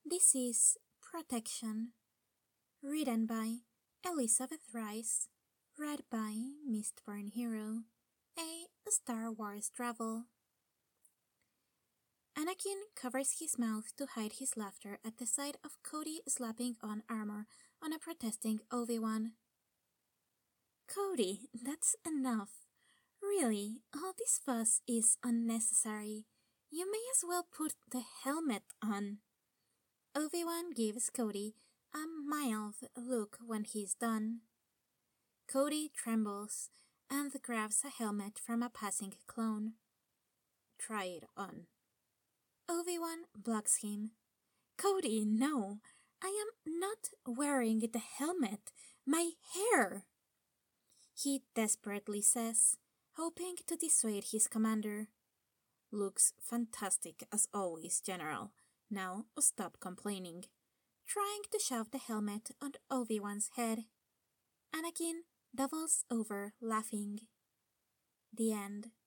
This is Protection, written by Elizabeth Rice, read by Mistborn Hero, a Star Wars travel. Anakin covers his mouth to hide his laughter at the sight of Cody slapping on armor on a protesting Obi-Wan. Cody, that's enough. Really, all this fuss is unnecessary. You may as well put the helmet on. Obi-Wan gives Cody a mild look when he's done. Cody trembles and grabs a helmet from a passing clone. Try it on. Obi-Wan blocks him. Cody, no! I am not wearing the helmet! My hair! He desperately says, hoping to dissuade his commander. Looks fantastic as always, General. Now stop complaining. Trying to shove the helmet on Obi-Wan's head. Anakin doubles over laughing. The end.